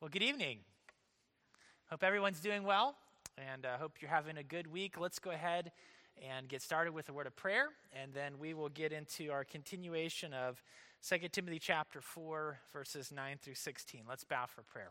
Well, good evening. Hope everyone's doing well, and hope you're having a good week. Let's go ahead and get started with a word of prayer, and then we will get into our continuation of 2 Timothy chapter 4, verses 9 through 16. Let's bow for prayer.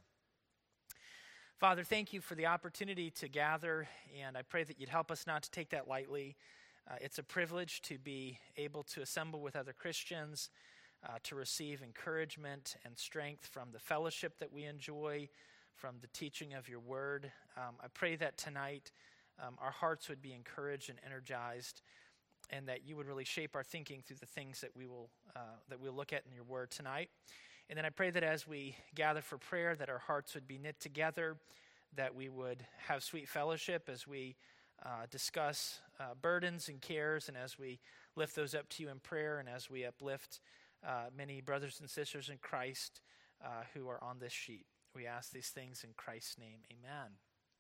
Father, thank you for the opportunity to gather, and I pray that you'd help us not to take that lightly. It's a privilege to be able to assemble with other Christians, to receive encouragement and strength from the fellowship that we enjoy, from the teaching of your word. I pray that tonight our hearts would be encouraged and energized, and that you would really shape our thinking through the things that we'll look at in your word tonight. And then I pray that as we gather for prayer, that our hearts would be knit together, that we would have sweet fellowship as we discuss burdens and cares, and as we lift those up to you in prayer, and as we uplift many brothers and sisters in Christ who are on this sheet. We ask these things in Christ's name. Amen.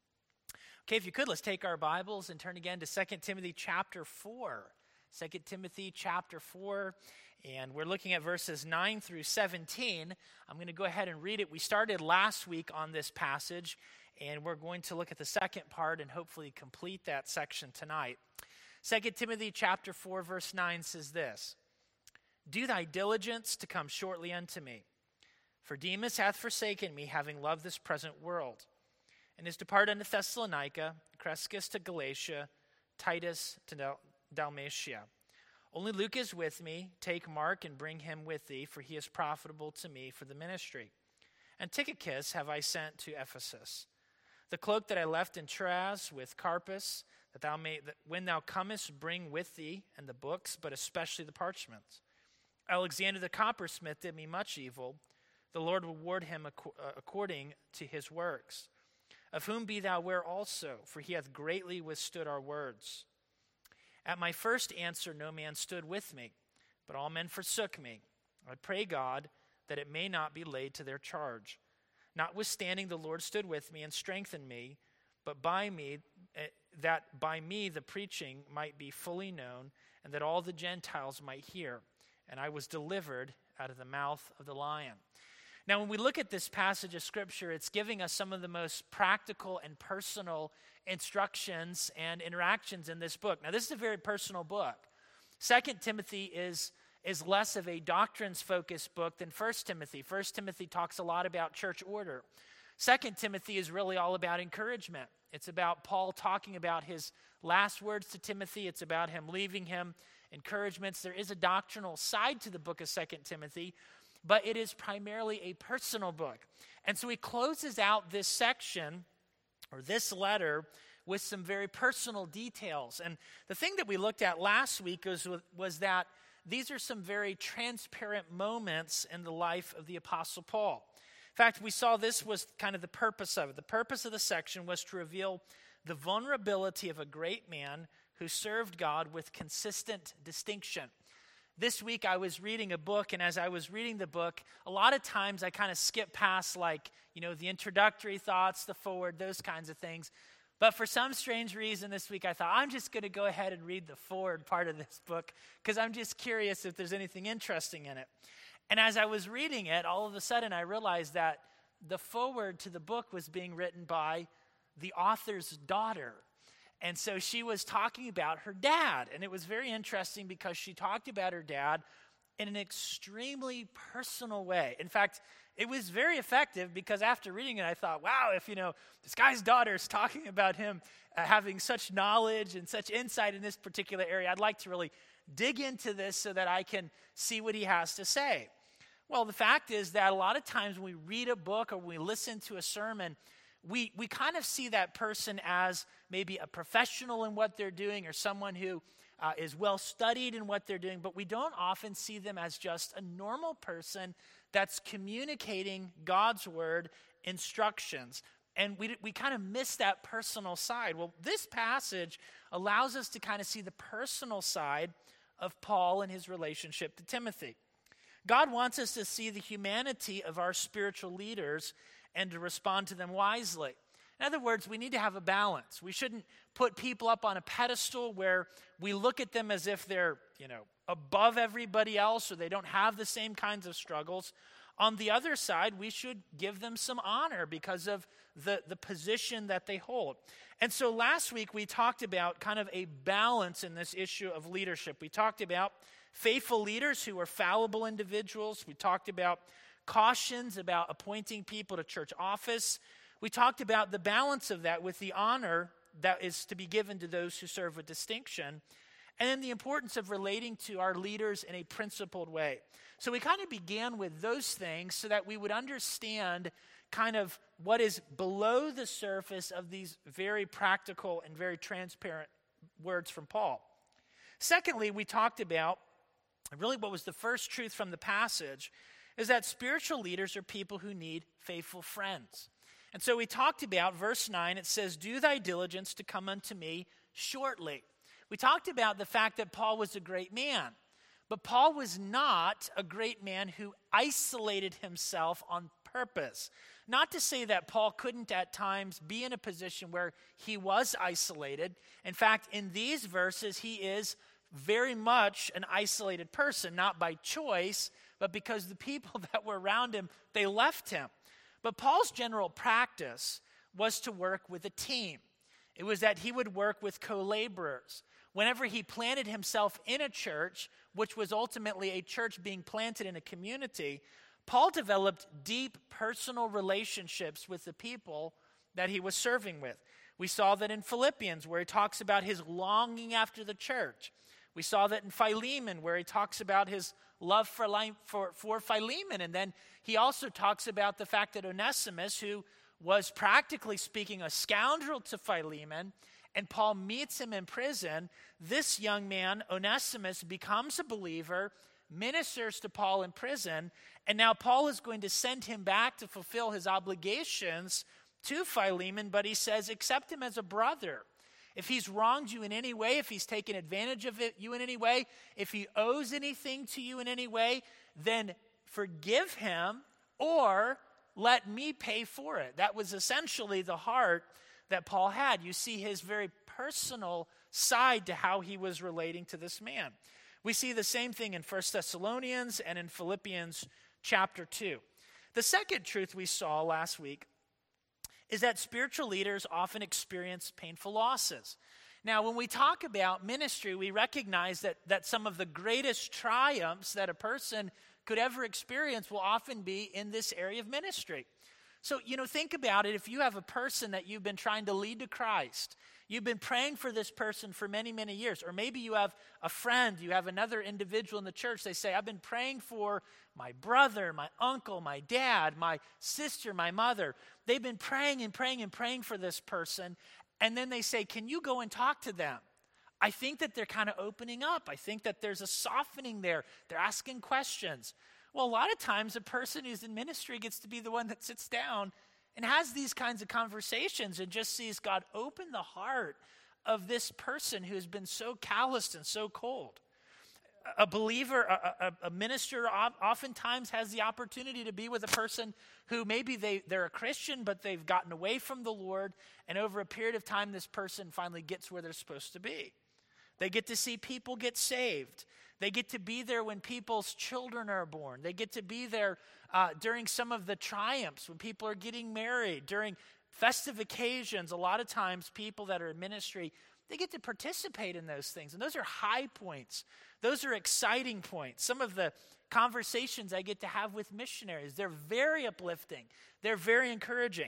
Okay, if you could, let's take our Bibles and turn again to 2 Timothy chapter 4. 2 Timothy chapter 4, and we're looking at verses 9 through 17. I'm going to go ahead and read it. We started last week on this passage, and we're going to look at the second part and hopefully complete that section tonight. 2 Timothy chapter 4, verse 9 says this: "Do thy diligence to come shortly unto me. For Demas hath forsaken me, having loved this present world, and is departed unto Thessalonica, Crescens to Galatia, Titus to Dalmatia. Only Luke is with me. Take Mark and bring him with thee, for he is profitable to me for the ministry. And Tychicus have I sent to Ephesus. The cloak that I left in Troas with Carpus, that thou may, that when thou comest, bring with thee, and the books, but especially the parchments. Alexander the coppersmith did me much evil. The Lord will reward him according to his works. Of whom be thou aware also, for he hath greatly withstood our words. At my first answer no man stood with me, but all men forsook me. I pray God that it may not be laid to their charge. Notwithstanding the Lord stood with me and strengthened me, but that by me the preaching might be fully known, and that all the Gentiles might hear. And I was delivered out of the mouth of the lion." Now, when we look at this passage of Scripture, it's giving us some of the most practical and personal instructions and interactions in this book. Now, this is a very personal book. 2 Timothy is less of a doctrines-focused book than 1 Timothy. 1 Timothy talks a lot about church order. 2 Timothy is really all about encouragement. It's about Paul talking about his last words to Timothy. It's about him leaving him encouragements. There is a doctrinal side to the book of 2 Timothy, but it is primarily a personal book. And so he closes out this section, or this letter, with some very personal details. And the thing that we looked at last week was that these are some very transparent moments in the life of the Apostle Paul. In fact, we saw this was kind of the purpose of it. The purpose of the section was to reveal the vulnerability of a great man who served God with consistent distinction. This week I was reading a book, and as I was reading the book, a lot of times I kind of skip past the introductory thoughts, the foreword, those kinds of things. But for some strange reason this week I thought, I'm just going to go ahead and read the foreword part of this book because I'm just curious if there's anything interesting in it. And as I was reading it, all of a sudden I realized that the foreword to the book was being written by the author's daughter. And so she was talking about her dad. And it was very interesting because she talked about her dad in an extremely personal way. In fact, it was very effective because after reading it, I thought, wow, if, this guy's daughter is talking about him having such knowledge and such insight in this particular area, I'd like to really dig into this so that I can see what he has to say. Well, the fact is that a lot of times when we read a book or when we listen to a sermon, we kind of see that person as maybe a professional in what they're doing or someone who is well studied in what they're doing, but we don't often see them as just a normal person that's communicating God's word, instructions. And we kind of miss that personal side. Well, this passage allows us to kind of see the personal side of Paul and his relationship to Timothy. God wants us to see the humanity of our spiritual leaders and to respond to them wisely. In other words, we need to have a balance. We shouldn't put people up on a pedestal where we look at them as if they're, above everybody else or they don't have the same kinds of struggles. on the other side, we should give them some honor because of the position that they hold. And so last week we talked about kind of a balance in this issue of leadership. We talked about faithful leaders who are fallible individuals. We talked about cautions about appointing people to church office. We talked about the balance of that with the honor that is to be given to those who serve with distinction, and then the importance of relating to our leaders in a principled way. So we kind of began with those things so that we would understand kind of what is below the surface of these very practical and very transparent words from Paul. Secondly, we talked about, really what was the first truth from the passage, is that spiritual leaders are people who need faithful friends. And so we talked about verse 9, it says, "Do thy diligence to come unto me shortly." We talked about the fact that Paul was a great man, but Paul was not a great man who isolated himself on purpose. Not to say that Paul couldn't at times be in a position where he was isolated. In fact, in these verses, he is very much an isolated person, not by choice, but because the people that were around him, they left him. But Paul's general practice was to work with a team. It was that he would work with co-laborers. Whenever he planted himself in a church, which was ultimately a church being planted in a community, Paul developed deep personal relationships with the people that he was serving with. We saw that in Philippians, where he talks about his longing after the church. We saw that in Philemon, where he talks about his love for Philemon. And then he also talks about the fact that Onesimus, who was practically speaking a scoundrel to Philemon, and Paul meets him in prison, this young man, Onesimus, becomes a believer, ministers to Paul in prison, and now Paul is going to send him back to fulfill his obligations to Philemon, but he says, accept him as a brother. If he's wronged you in any way, if he's taken advantage of you in any way, if he owes anything to you in any way, then forgive him or let me pay for it. That was essentially the heart that Paul had. You see his very personal side to how he was relating to this man. We see the same thing in 1 Thessalonians and in Philippians chapter 2. The second truth we saw last week is that spiritual leaders often experience painful losses. Now, when we talk about ministry, we recognize that some of the greatest triumphs that a person could ever experience will often be in this area of ministry. So, think about it. If you have a person that you've been trying to lead to Christ, you've been praying for this person for many, many years, or maybe you have a friend, you have another individual in the church, they say, I've been praying for my brother, my uncle, my dad, my sister, my mother. They've been praying and praying and praying for this person, and then they say, can you go and talk to them? I think that they're kind of opening up. I think that there's a softening there. They're asking questions. Well, a lot of times a person who's in ministry gets to be the one that sits down and has these kinds of conversations and just sees God open the heart of this person who has been so calloused and so cold. A believer, a minister oftentimes has the opportunity to be with a person who maybe they're a Christian, but they've gotten away from the Lord, and over a period of time, this person finally gets where they're supposed to be. They get to see people get saved. They get to be there when people's children are born. They get to be there during some of the triumphs, when people are getting married, during festive occasions. A lot of times people that are in ministry, they get to participate in those things. And those are high points. Those are exciting points. Some of the conversations I get to have with missionaries, they're very uplifting. They're very encouraging.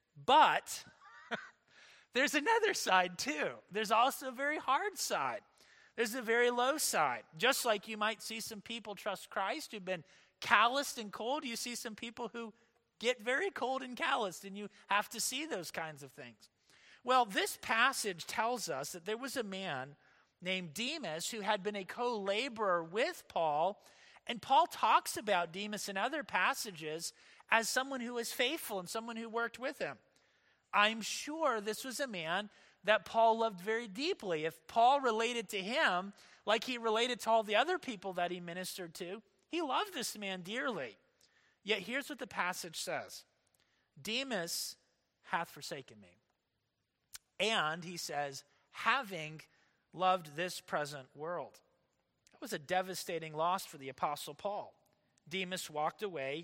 But there's another side too. There's also a very hard side. There's a very low side. Just like you might see some people trust Christ who've been calloused and cold, you see some people who get very cold and calloused, and you have to see those kinds of things. Well, this passage tells us that there was a man named Demas who had been a co-laborer with Paul, and Paul talks about Demas in other passages as someone who was faithful and someone who worked with him. I'm sure this was a man that Paul loved very deeply. If Paul related to him like he related to all the other people that he ministered to, he loved this man dearly. Yet here's what the passage says. Demas hath forsaken me. And he says, having loved this present world. That was a devastating loss for the Apostle Paul. Demas walked away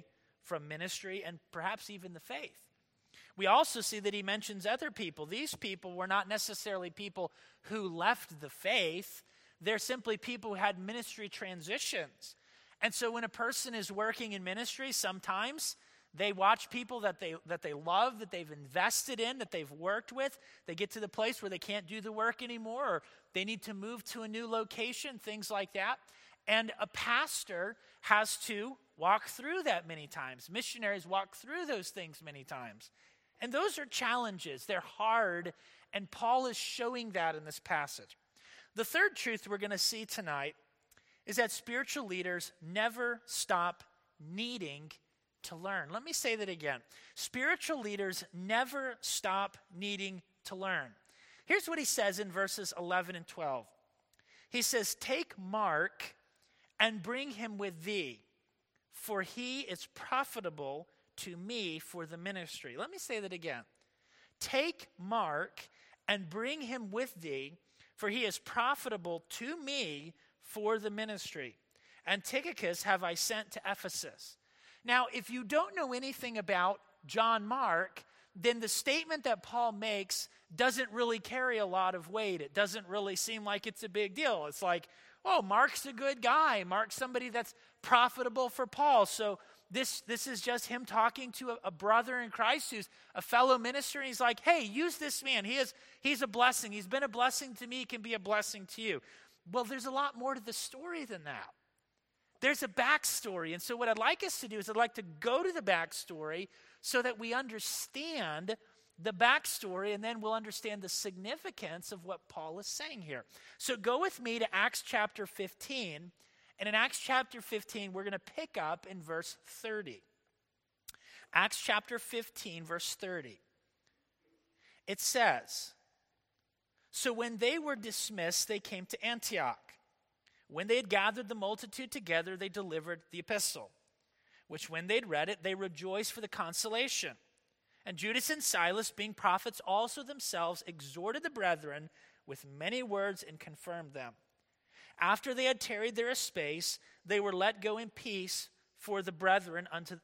from ministry and perhaps even the faith. We also see that he mentions other people. These people were not necessarily people who left the faith. They're simply people who had ministry transitions. And so when a person is working in ministry, sometimes they watch people that they love, that they've invested in, that they've worked with. They get to the place where they can't do the work anymore, or they need to move to a new location, things like that. And a pastor has to walk through that many times. Missionaries walk through those things many times. And those are challenges. They're hard, and Paul is showing that in this passage. The third truth we're going to see tonight is that spiritual leaders never stop needing to learn. Let me say that again. Spiritual leaders never stop needing to learn. Here's what he says in verses 11 and 12. He says, "Take Mark and bring him with thee, for he is profitable to me for the ministry." Let me say that again. "Take Mark and bring him with thee, for he is profitable to me for the ministry. And Tychicus have I sent to Ephesus." Now, if you don't know anything about John Mark, then the statement that Paul makes doesn't really carry a lot of weight. It doesn't really seem like it's a big deal. It's like, oh, Mark's a good guy. Mark's somebody that's profitable for Paul. So this is just him talking to a brother in Christ who's a fellow minister. And he's like, hey, use this man. He's a blessing. He's been a blessing to me. He can be a blessing to you. Well, there's a lot more to the story than that. There's a backstory. And so what I'd like us to do is I'd like to go to the backstory so that we understand the backstory, and then we'll understand the significance of what Paul is saying here. So go with me to Acts chapter 15. And in Acts chapter 15, we're going to pick up in verse 30. Acts chapter 15, verse 30. It says, "So when they were dismissed, they came to Antioch. When they had gathered the multitude together, they delivered the epistle, which when they'd read it, they rejoiced for the consolation. And Judas and Silas, being prophets also themselves, exhorted the brethren with many words and confirmed them. After they had tarried there a space, they were let go in peace from the brethren unto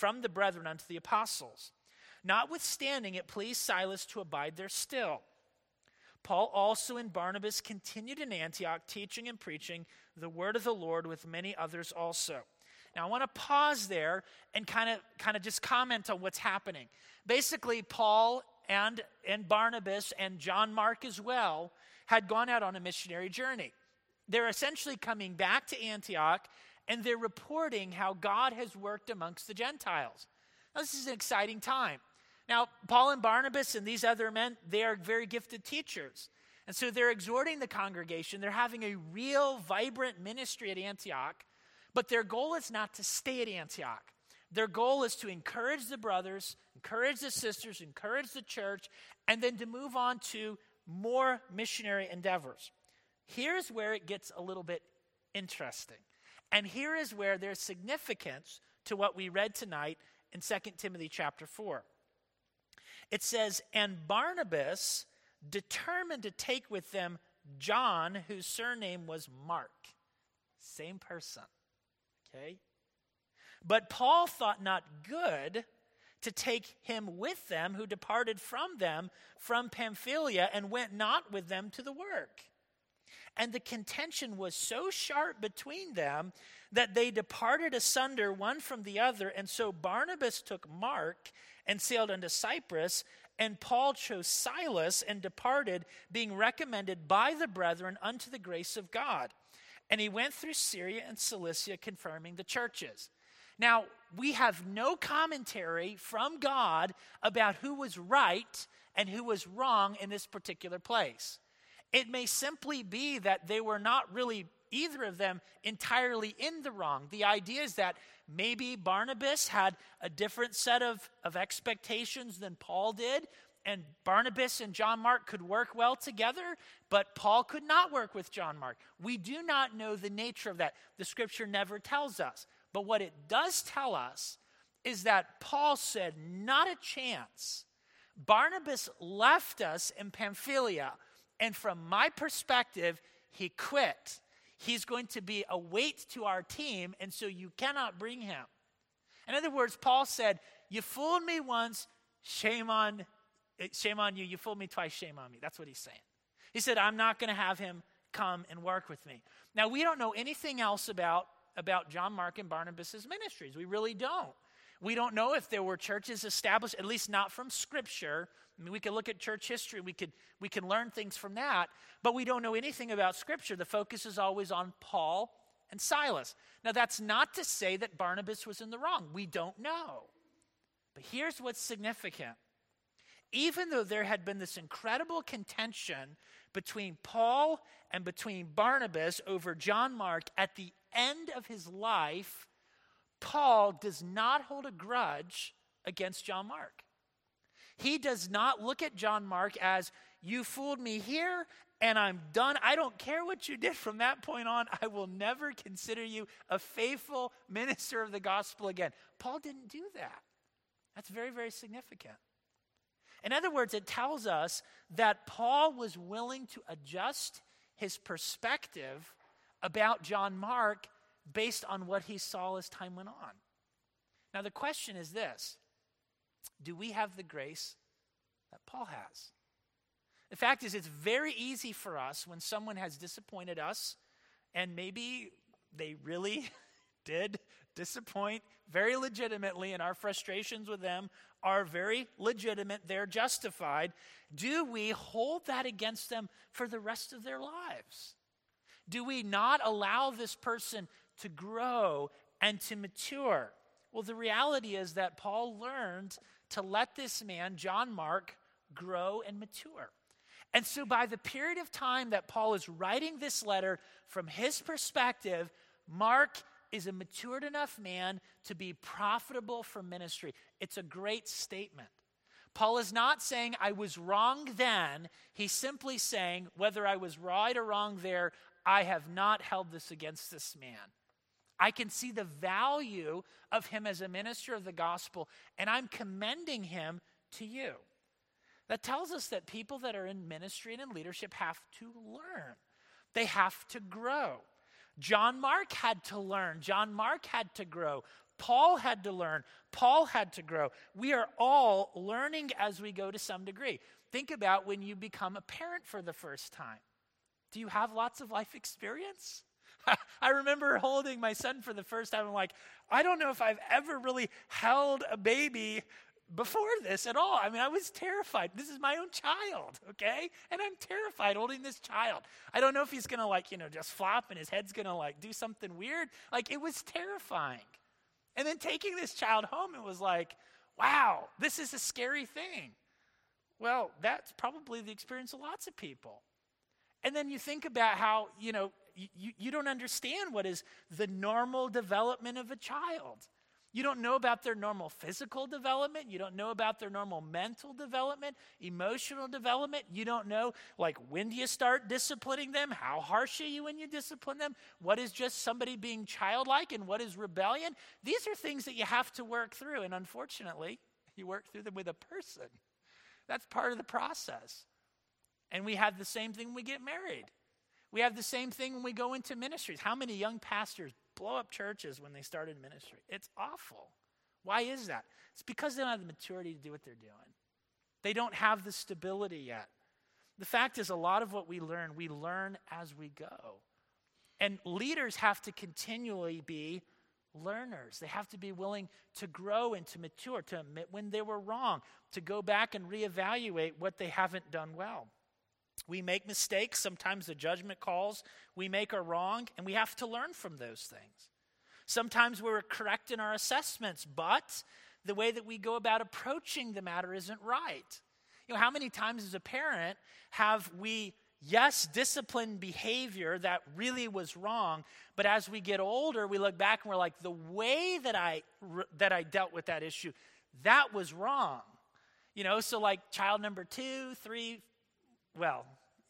the apostles. Notwithstanding, it pleased Silas to abide there still. Paul also and Barnabas continued in Antioch, teaching and preaching the word of the Lord with many others also." Now, I want to pause there and kind of just comment on what's happening. Basically, Paul and Barnabas and John Mark as well had gone out on a missionary journey. They're essentially coming back to Antioch, and they're reporting how God has worked amongst the Gentiles. Now, this is an exciting time. Now, Paul and Barnabas and these other men, they are very gifted teachers. And so they're exhorting the congregation. They're having a real, vibrant ministry at Antioch. But their goal is not to stay at Antioch. Their goal is to encourage the brothers, encourage the sisters, encourage the church, and then to move on to more missionary endeavors. Here's where it gets a little bit interesting. And here is where there's significance to what we read tonight in 2 Timothy chapter 4. It says, "And Barnabas determined to take with them John, whose surname was Mark." Same person, okay? "But Paul thought not good to take him with them, who departed from them from Pamphylia and went not with them to the work. And the contention was so sharp between them that they departed asunder one from the other. And so Barnabas took Mark and sailed unto Cyprus, and Paul chose Silas and departed, being recommended by the brethren unto the grace of God. And he went through Syria and Cilicia, confirming the churches." Now, we have no commentary from God about who was right and who was wrong in this particular place. It may simply be that they were not really, either of them, entirely in the wrong. The idea is that maybe Barnabas had a different set of expectations than Paul did, and Barnabas and John Mark could work well together, but Paul could not work with John Mark. We do not know the nature of that. The scripture never tells us. But what it does tell us is that Paul said, not a chance. Barnabas left us in Pamphylia, and from my perspective, he quit. He's going to be a weight to our team, and so you cannot bring him. In other words, Paul said, you fooled me once, shame on you. You fooled me twice, shame on me. That's what he's saying. He said, I'm not going to have him come and work with me. Now, we don't know anything else about John Mark and Barnabas' ministries. We really don't. We don't know if there were churches established, at least not from Scripture. I mean, we could look at church history. We can learn things from that, but we don't know anything about Scripture. The focus is always on Paul and Silas. Now, that's not to say that Barnabas was in the wrong. We don't know. But here's what's significant. Even though there had been this incredible contention between Paul and between Barnabas over John Mark, at the end of his life, Paul does not hold a grudge against John Mark. He does not look at John Mark as, you fooled me here and I'm done. I don't care what you did from that point on. I will never consider you a faithful minister of the gospel again. Paul didn't do that. That's very, very significant. In other words, it tells us that Paul was willing to adjust his perspective about John Mark based on what he saw as time went on. Now, the question is this: do we have the grace that Paul has? The fact is, it's very easy for us when someone has disappointed us, and maybe they really did disappoint very legitimately, and our frustrations with them are very legitimate, they're justified. Do we hold that against them for the rest of their lives? Do we not allow this person to grow and to mature? Well, the reality is that Paul learned to let this man, John Mark, grow and mature. And so by the period of time that Paul is writing this letter, from his perspective, Mark is a matured enough man to be profitable for ministry. It's a great statement. Paul is not saying, I was wrong then. He's simply saying, whether I was right or wrong there, I have not held this against this man. I can see the value of him as a minister of the gospel, and I'm commending him to you. That tells us that people that are in ministry and in leadership have to learn. They have to grow. John Mark had to learn. John Mark had to grow. Paul had to learn. Paul had to grow. We are all learning as we go to some degree. Think about when you become a parent for the first time. Do you have lots of life experience? I remember holding my son for the first time. I'm like, I don't know if I've ever really held a baby before this at all. I mean, I was terrified. This is my own child, okay? And I'm terrified holding this child. I don't know if he's going to just flop and his head's going to do something weird. It was terrifying. And then taking this child home, it was like, wow, this is a scary thing. Well, that's probably the experience of lots of people. And then you think about how, you don't understand what is the normal development of a child. You don't know about their normal physical development. You don't know about their normal mental development, emotional development. You don't know, when do you start disciplining them? How harsh are you when you discipline them? What is just somebody being childlike and what is rebellion? These are things that you have to work through. And unfortunately, you work through them with a person. That's part of the process. And we have the same thing when we get married. We have the same thing when we go into ministries. How many young pastors blow up churches when they start in ministry? It's awful. Why is that? It's because they don't have the maturity to do what they're doing. They don't have the stability yet. The fact is, a lot of what we learn as we go. And leaders have to continually be learners. They have to be willing to grow and to mature, to admit when they were wrong, to go back and reevaluate what they haven't done well. We make mistakes. Sometimes the judgment calls we make are wrong, and we have to learn from those things. Sometimes we're correct in our assessments, but the way that we go about approaching the matter isn't right. How many times as a parent have we, disciplined behavior that really was wrong, but as we get older, we look back and we're like, the way that I dealt with that issue, that was wrong. So child number 2, 3, well,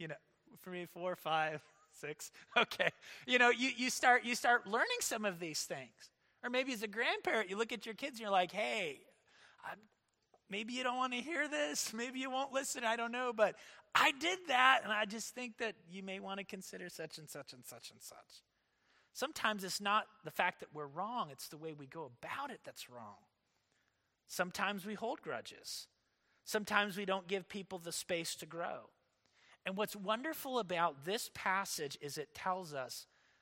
3, 4, 5, 6. Okay. You start learning some of these things. Or maybe as a grandparent, you look at your kids and you're like, hey, maybe you don't want to hear this. Maybe you won't listen. I don't know. But I did that. And I just think that you may want to consider such and such and such and such. Sometimes it's not the fact that we're wrong, it's the way we go about it that's wrong. Sometimes we hold grudges. Sometimes we don't give people the space to grow. And what's wonderful about this passage is it tells us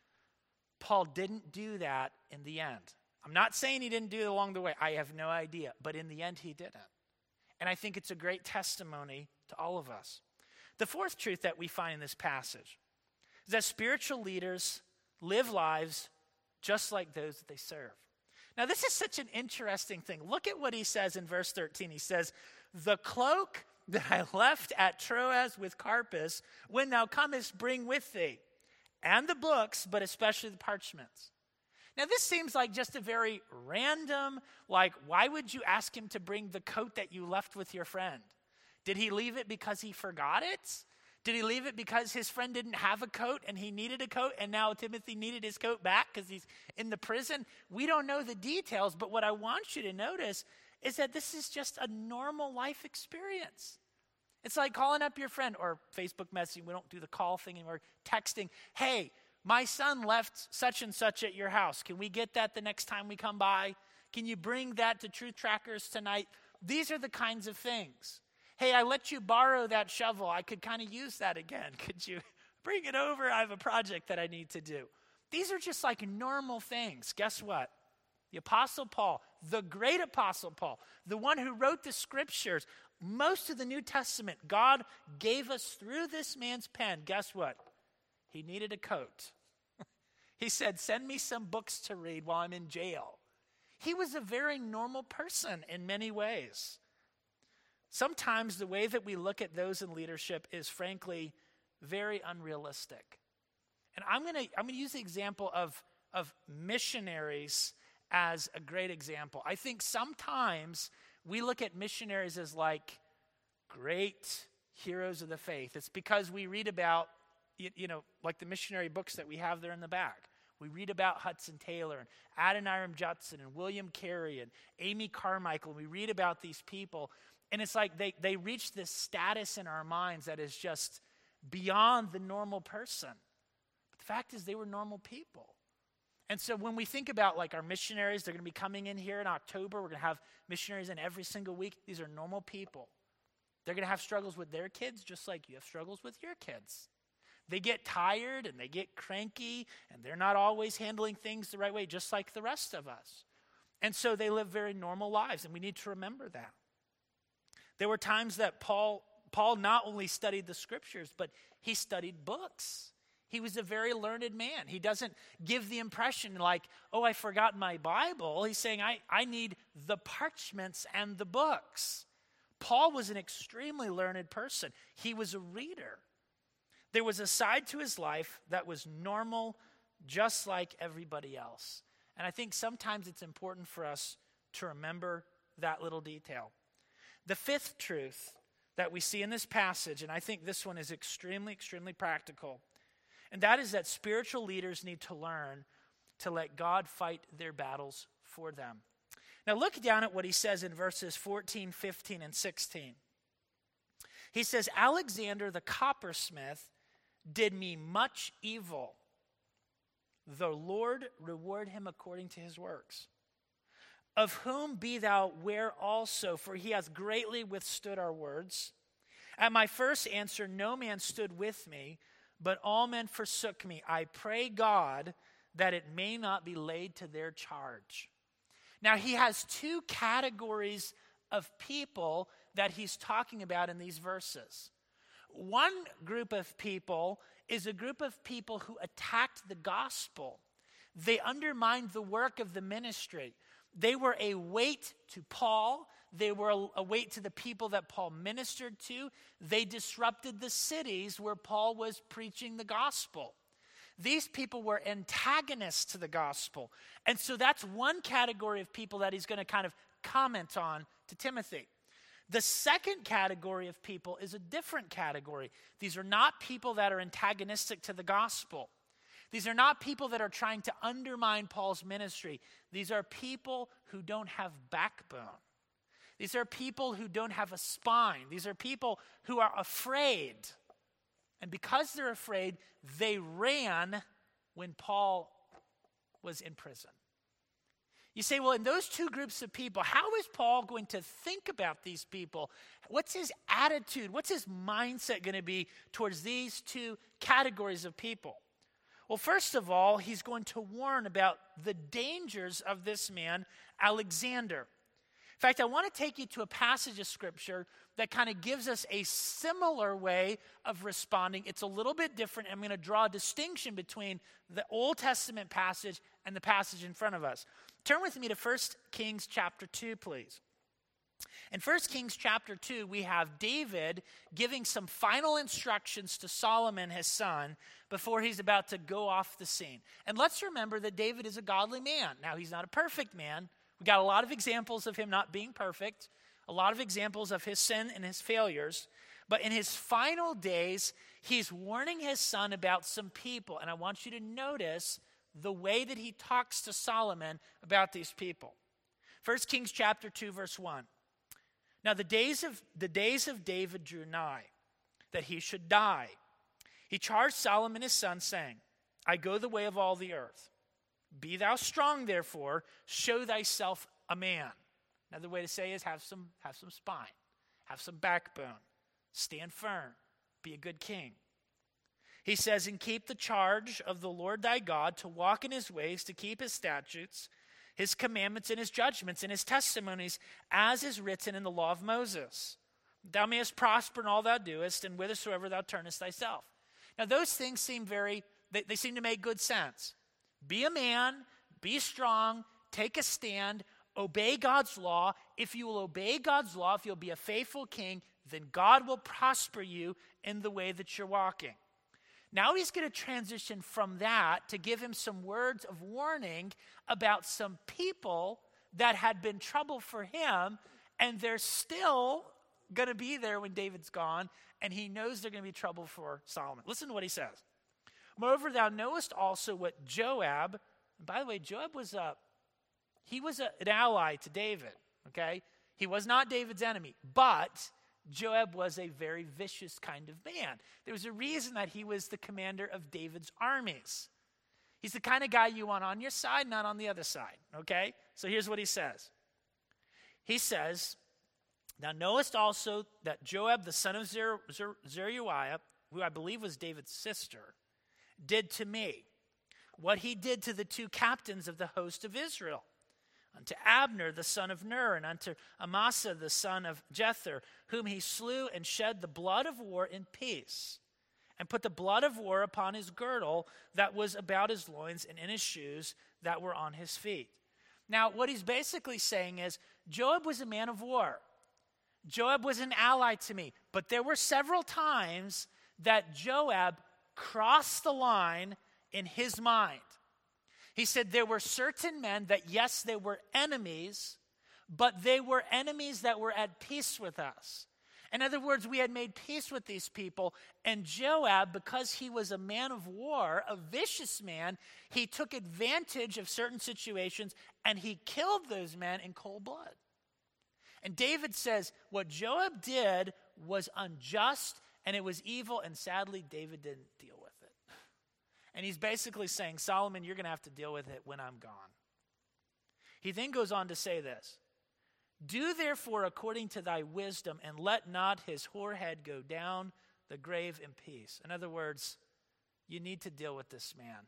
Paul didn't do that in the end. I'm not saying he didn't do it along the way. I have no idea. But in the end, he didn't. And I think it's a great testimony to all of us. The fourth truth that we find in this passage is that spiritual leaders live lives just like those that they serve. Now, this is such an interesting thing. Look at what he says in verse 13. He says, "The cloak that I left at Troas with Carpus, when thou comest, bring with thee, and the books, but especially the parchments." Now, this seems like just a very random, why would you ask him to bring the coat that you left with your friend? Did he leave it because he forgot it? Did he leave it because his friend didn't have a coat and he needed a coat and now Timothy needed his coat back because he's in the prison? We don't know the details, but what I want you to notice is that this is just a normal life experience. It's like calling up your friend or Facebook messaging. We don't do the call thing anymore. Texting, "Hey, my son left such and such at your house. Can we get that the next time we come by? Can you bring that to Truth Trackers tonight?" These are the kinds of things. "Hey, I let you borrow that shovel. I could kind of use that again. Could you bring it over? I have a project that I need to do." These are just like normal things. Guess what? The Apostle Paul, the great Apostle Paul, the one who wrote the scriptures, most of the New Testament, God gave us through this man's pen. Guess what? He needed a coat. He said, "Send me some books to read while I'm in jail." He was a very normal person in many ways. Sometimes the way that we look at those in leadership is frankly very unrealistic. And I'm going to use the example of missionaries as a great example. I think sometimes we look at missionaries as like great heroes of the faith. It's because we read about, like the missionary books that we have there in the back. We read about Hudson Taylor and Adoniram Judson and William Carey and Amy Carmichael. We read about these people. And it's like they reach this status in our minds that is just beyond the normal person. But the fact is they were normal people. And so when we think about like our missionaries, they're going to be coming in here in October. We're going to have missionaries in every single week. These are normal people. They're going to have struggles with their kids just like you have struggles with your kids. They get tired and they get cranky and they're not always handling things the right way just like the rest of us. And so they live very normal lives and we need to remember that. There were times that Paul not only studied the scriptures, but he studied books. He was a very learned man. He doesn't give the impression like, "Oh, I forgot my Bible." He's saying, I need the parchments and the books. Paul was an extremely learned person. He was a reader. There was a side to his life that was normal, just like everybody else. And I think sometimes it's important for us to remember that little detail. The fifth truth that we see in this passage, and I think this one is extremely, extremely practical, and that is that spiritual leaders need to learn to let God fight their battles for them. Now look down at what he says in verses 14, 15, and 16. He says, "Alexander the coppersmith did me much evil. The Lord reward him according to his works. Of whom be thou ware also, for he hath greatly withstood our words. At my first answer no man stood with me, but all men forsook me. I pray God that it may not be laid to their charge." Now he has two categories of people that he's talking about in these verses. One group of people is a group of people who attacked the gospel. They undermined the work of the ministry. They were a weight to Paul. They were a weight to the people that Paul ministered to. They disrupted the cities where Paul was preaching the gospel. These people were antagonists to the gospel. And so that's one category of people that he's going to kind of comment on to Timothy. The second category of people is a different category. These are not people that are antagonistic to the gospel. These are not people that are trying to undermine Paul's ministry. These are people who don't have backbone. These are people who don't have a spine. These are people who are afraid. And because they're afraid, they ran when Paul was in prison. You say, well, in those two groups of people, how is Paul going to think about these people? What's his attitude? What's his mindset going to be towards these two categories of people? Well, first of all, he's going to warn about the dangers of this man, Alexander. In fact, I want to take you to a passage of Scripture that kind of gives us a similar way of responding. It's a little bit different. I'm going to draw a distinction between the Old Testament passage and the passage in front of us. Turn with me to 1 Kings chapter 2, please. In 1 Kings chapter 2, we have David giving some final instructions to Solomon, his son, before he's about to go off the scene. And let's remember that David is a godly man. Now, he's not a perfect man. We got a lot of examples of him not being perfect, a lot of examples of his sin and his failures. But in his final days, he's warning his son about some people. And I want you to notice the way that he talks to Solomon about these people. 1 Kings chapter 2, verse 1. Now the days of David drew nigh, that he should die. He charged Solomon his son, saying, I go the way of all the earth. Be thou strong, therefore, show thyself a man. Another way to say is have some spine, have some backbone, stand firm, be a good king. He says, and keep the charge of the Lord thy God, to walk in his ways, to keep his statutes, his commandments, and his judgments, and his testimonies, as is written in the law of Moses. Thou mayest prosper in all thou doest, and whithersoever thou turnest thyself. Now those things seem they seem to make good sense. Be a man, be strong, take a stand, obey God's law. If you will obey God's law, if you'll be a faithful king, then God will prosper you in the way that you're walking. Now he's going to transition from that to give him some words of warning about some people that had been trouble for him, and they're still going to be there when David's gone, and he knows they're going to be trouble for Solomon. Listen to what he says. Moreover, thou knowest also what Joab, and by the way, Joab was an ally to David, okay? He was not David's enemy, but Joab was a very vicious kind of man. There was a reason that he was the commander of David's armies. He's the kind of guy you want on your side, not on the other side, okay? So here's what he says. He says, thou knowest also that Joab, the son of Zeruiah, who I believe was David's sister, did to me what he did to the two captains of the host of Israel, unto Abner the son of Ner, and unto Amasa the son of Jether, whom he slew and shed the blood of war in peace, and put the blood of war upon his girdle that was about his loins, and in his shoes that were on his feet. Now, what he's basically saying is, Joab was a man of war. Joab was an ally to me. But there were several times that Joab crossed the line in his mind. He said there were certain men that, yes, they were enemies, but they were enemies that were at peace with us. In other words, we had made peace with these people, and Joab, because he was a man of war, a vicious man, he took advantage of certain situations, and he killed those men in cold blood. And David says what Joab did was unjust, and it was evil, and sadly, David didn't deal with it. And he's basically saying, Solomon, you're going to have to deal with it when I'm gone. He then goes on to say this, do therefore according to thy wisdom, and let not his whorehead go down the grave in peace. In other words, you need to deal with this man.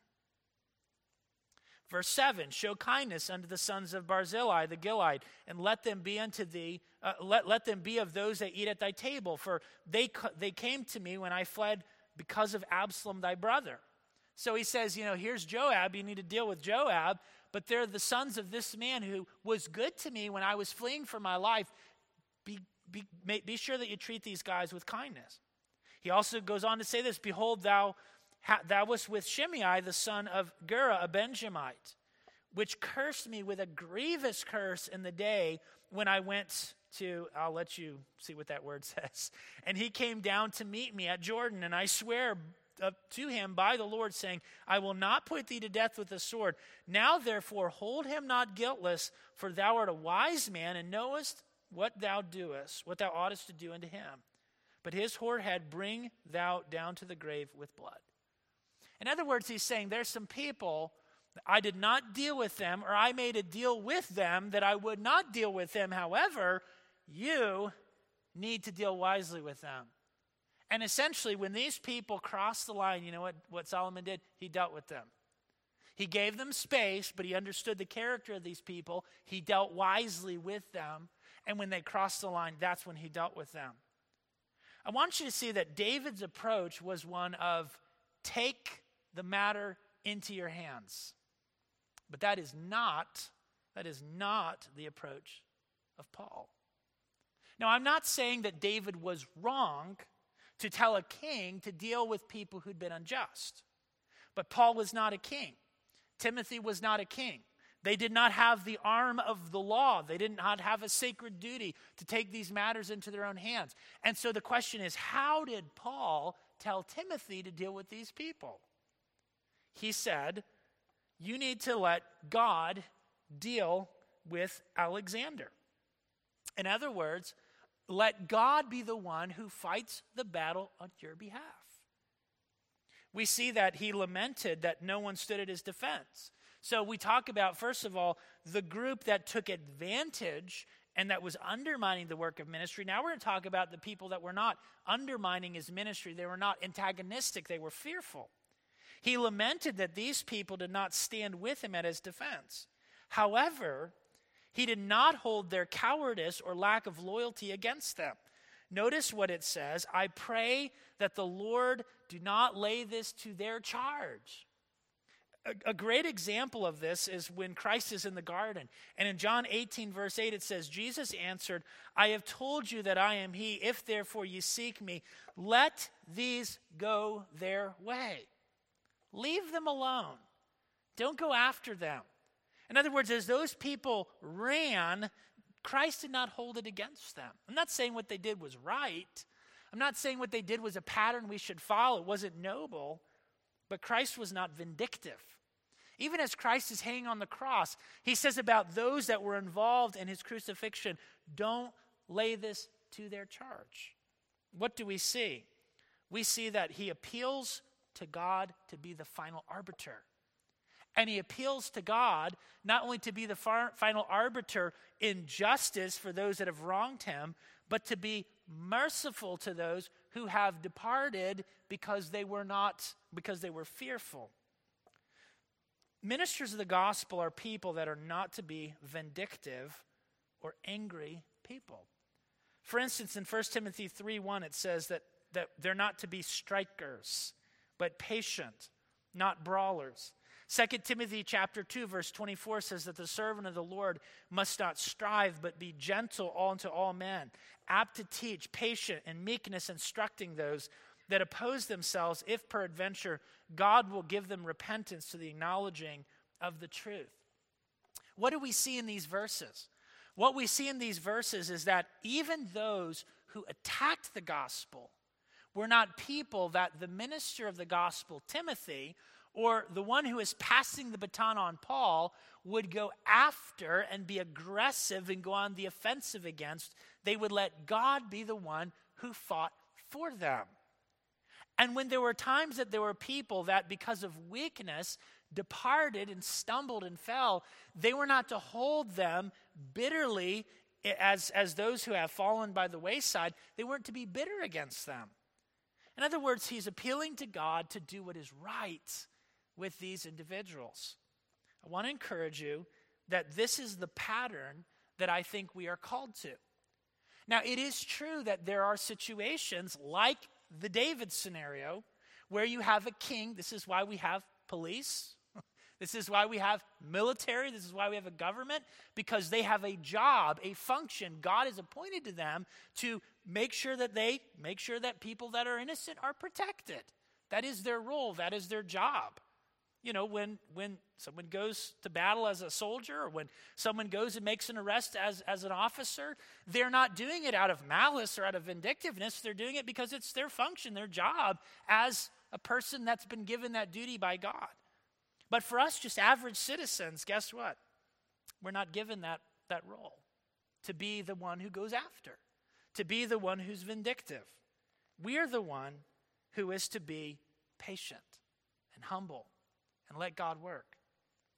Verse 7, show kindness unto the sons of Barzillai the Gilead, and let them be unto thee, let them be of those that eat at thy table, for they came to me when I fled because of Absalom thy brother. So he says, here's Joab, you need to deal with Joab, but they're the sons of this man who was good to me when I was fleeing for my life. Be sure that you treat these guys with kindness. He also goes on to say this, behold, thou wast with Shimei, the son of Gera, a Benjamite, which cursed me with a grievous curse in the day when I went to, I'll let you see what that word says. And he came down to meet me at Jordan, and I swear to him by the Lord, saying, I will not put thee to death with the sword. Now therefore hold him not guiltless, for thou art a wise man, and knowest what thou doest, what thou oughtest to do unto him. But his whorehead bring thou down to the grave with blood. In other words, he's saying there's some people I did not deal with them, or I made a deal with them that I would not deal with them. However, you need to deal wisely with them. And essentially, when these people crossed the line, you know what Solomon did? He dealt with them. He gave them space, but he understood the character of these people. He dealt wisely with them. And when they crossed the line, that's when he dealt with them. I want you to see that David's approach was one of take the matter into your hands. But that is not the approach of Paul. Now, I'm not saying that David was wrong to tell a king to deal with people who'd been unjust. But Paul was not a king. Timothy was not a king. They did not have the arm of the law. They did not have a sacred duty to take these matters into their own hands. And so the question is, how did Paul tell Timothy to deal with these people? He said, you need to let God deal with Alexander. In other words, let God be the one who fights the battle on your behalf. We see that he lamented that no one stood at his defense. So we talk about, first of all, the group that took advantage and that was undermining the work of ministry. Now we're going to talk about the people that were not undermining his ministry. They were not antagonistic. They were fearful. He lamented that these people did not stand with him at his defense. However, he did not hold their cowardice or lack of loyalty against them. Notice what it says, I pray that the Lord do not lay this to their charge. A great example of this is when Christ is in the garden. And in John 18, verse 8, it says, Jesus answered, I have told you that I am he. If therefore you seek me, let these go their way. Leave them alone. Don't go after them. In other words, as those people ran, Christ did not hold it against them. I'm not saying what they did was right. I'm not saying what they did was a pattern we should follow. It wasn't noble. But Christ was not vindictive. Even as Christ is hanging on the cross, he says about those that were involved in his crucifixion, don't lay this to their charge. What do we see? We see that he appeals to God to be the final arbiter. And he appeals to God not only to be the final arbiter in justice for those that have wronged him, but to be merciful to those who have departed because they were fearful. Ministers of the gospel are people that are not to be vindictive or angry people. For instance, in 1 Timothy 3:1, it says that they're not to be strikers, but patient, not brawlers. 2 Timothy chapter 2, verse 24 says that the servant of the Lord must not strive, but be gentle unto all men, apt to teach, patient, and meekness, instructing those that oppose themselves, if peradventure God will give them repentance to the acknowledging of the truth. What do we see in these verses? What we see in these verses is that even those who attacked the gospel were not people that the minister of the gospel, Timothy, or the one who is passing the baton on Paul, would go after and be aggressive and go on the offensive against. They would let God be the one who fought for them. And when there were times that there were people that because of weakness departed and stumbled and fell, they were not to hold them bitterly as those who have fallen by the wayside. They weren't to be bitter against them. In other words, he's appealing to God to do what is right with these individuals. I want to encourage you that this is the pattern that I think we are called to. Now, it is true that there are situations like the David scenario where you have a king. This is why we have police. This is why we have military. This is why we have a government, because they have a job, a function God has appointed to them to make sure that people that are innocent are protected. That is their role. That is their job. You know, when someone goes to battle as a soldier, or when someone goes and makes an arrest as an officer, they're not doing it out of malice or out of vindictiveness. They're doing it because it's their function, their job as a person that's been given that duty by God. But for us, just average citizens, guess what? We're not given that role, to be the one who goes after, to be the one who's vindictive. We are the one who is to be patient and humble and let God work.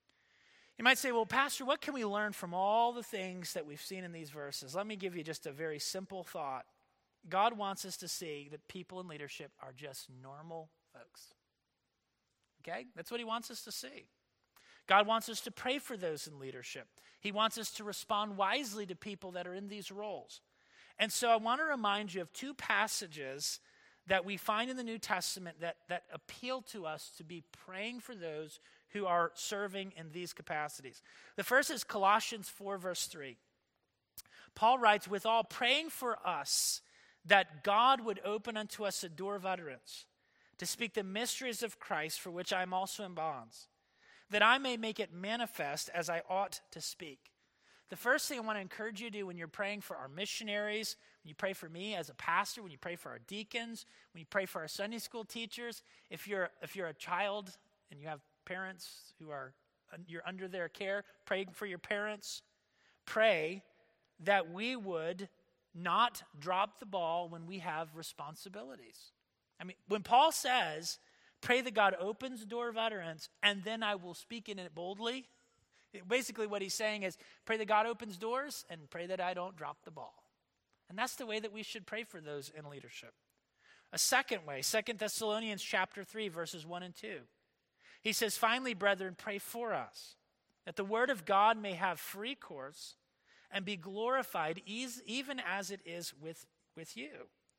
You might say, well, Pastor, what can we learn from all the things that we've seen in these verses? Let me give you just a very simple thought. God wants us to see that people in leadership are just normal folks. Okay? That's what he wants us to see. God wants us to pray for those in leadership. He wants us to respond wisely to people that are in these roles. And so I want to remind you of two passages that we find in the New Testament that appeal to us to be praying for those who are serving in these capacities. The first is Colossians 4, verse 3. Paul writes, with all praying for us, that God would open unto us a door of utterance, to speak the mysteries of Christ, for which I am also in bonds, that I may make it manifest as I ought to speak. The first thing I want to encourage you to do when you're praying for our missionaries, when you pray for me as a pastor, when you pray for our deacons, when you pray for our Sunday school teachers, if you're a child and you have parents who you're under their care, pray for your parents. Pray that we would not drop the ball when we have responsibilities. I mean, when Paul says, pray that God opens the door of utterance and then I will speak in it boldly, basically what he's saying is pray that God opens doors and pray that I don't drop the ball. And that's the way that we should pray for those in leadership. A second way, 2 Thessalonians chapter 3, verses 1 and 2. He says, finally, brethren, pray for us, that the word of God may have free course and be glorified even as it is with you,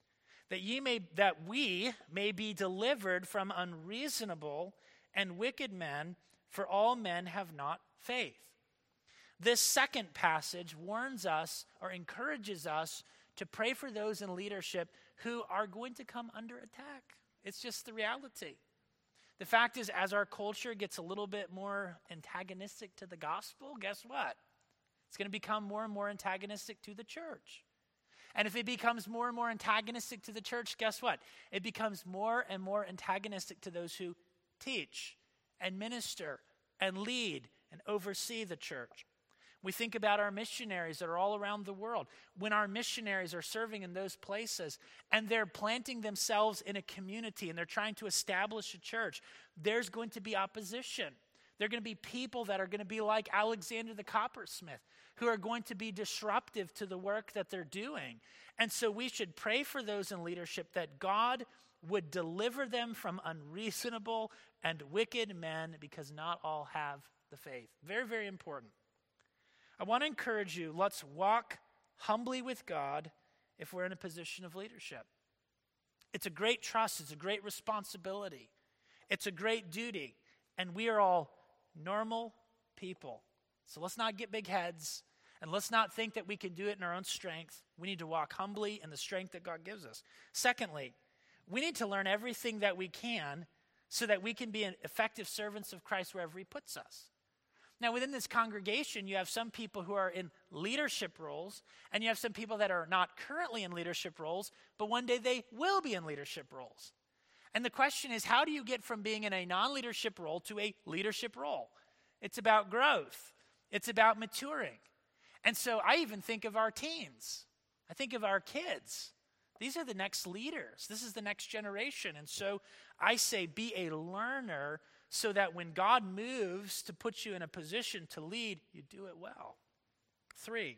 that we may be delivered from unreasonable and wicked men, for all men have not faith. This second passage warns us or encourages us to pray for those in leadership who are going to come under attack. It's just the reality. The fact is, as our culture gets a little bit more antagonistic to the gospel, guess what? It's going to become more and more antagonistic to the church. And if it becomes more and more antagonistic to the church, guess what? It becomes more and more antagonistic to those who teach and minister and lead and oversee the church. We think about our missionaries that are all around the world. When our missionaries are serving in those places and they're planting themselves in a community and they're trying to establish a church, there's going to be opposition. There are going to be people that are going to be like Alexander the coppersmith, who are going to be disruptive to the work that they're doing. And so we should pray for those in leadership that God would deliver them from unreasonable and wicked men, because not all have the faith. Very, very important. I want to encourage you, let's walk humbly with God if we're in a position of leadership. It's a great trust. It's a great responsibility. It's a great duty. And we are all normal people. So let's not get big heads, and let's not think that we can do it in our own strength. We need to walk humbly in the strength that God gives us. Secondly, we need to learn everything that we can so that we can be effective servants of Christ wherever he puts us. Now, within this congregation, you have some people who are in leadership roles, and you have some people that are not currently in leadership roles, but one day they will be in leadership roles. And the question is, how do you get from being in a non-leadership role to a leadership role? It's about growth. It's about maturing. And so I even think of our teens. I think of our kids. These are the next leaders. This is the next generation. And so I say be a learner so that when God moves to put you in a position to lead, you do it well. 3,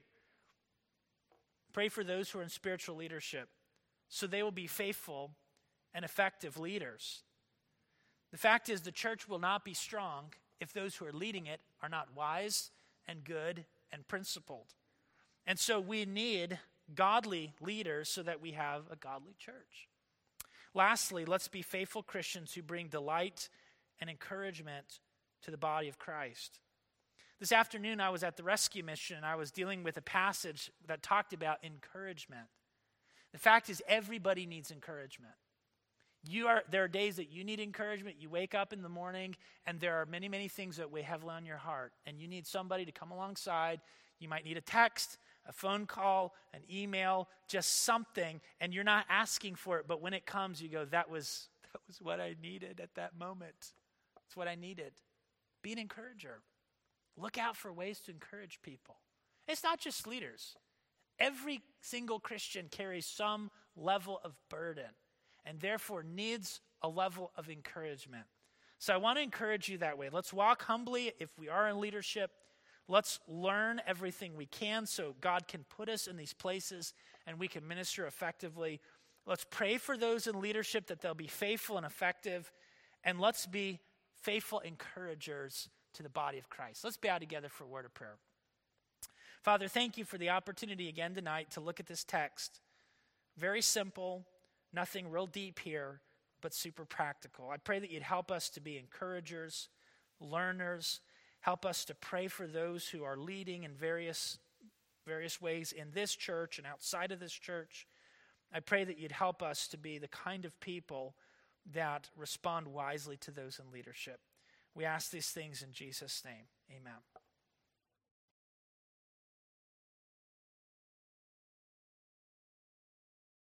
pray for those who are in spiritual leadership so they will be faithful and effective leaders. The fact is, the church will not be strong if those who are leading it are not wise and good and principled. And so we need godly leaders so that we have a godly church. Lastly, let's be faithful Christians who bring delight and encouragement to the body of Christ. This afternoon, I was at the rescue mission, and I was dealing with a passage that talked about encouragement. The fact is, everybody needs encouragement. There are days that you need encouragement. You wake up in the morning, and there are many, many things that weigh heavily on your heart, and you need somebody to come alongside. You might need a text, a phone call, an email, just something, and you're not asking for it, but when it comes, you go, that was what I needed at that moment. That's what I needed. Be an encourager. Look out for ways to encourage people. It's not just leaders. Every single Christian carries some level of burden and therefore needs a level of encouragement. So I want to encourage you that way. Let's walk humbly if we are in leadership. Let's learn everything we can so God can put us in these places and we can minister effectively. Let's pray for those in leadership that they'll be faithful and effective. And let's be faithful encouragers to the body of Christ. Let's bow together for a word of prayer. Father, thank you for the opportunity again tonight to look at this text. Very simple, nothing real deep here, but super practical. I pray that you'd help us to be encouragers, learners. Help us to pray for those who are leading in various ways in this church and outside of this church. I pray that you'd help us to be the kind of people that respond wisely to those in leadership. We ask these things in Jesus' name. Amen.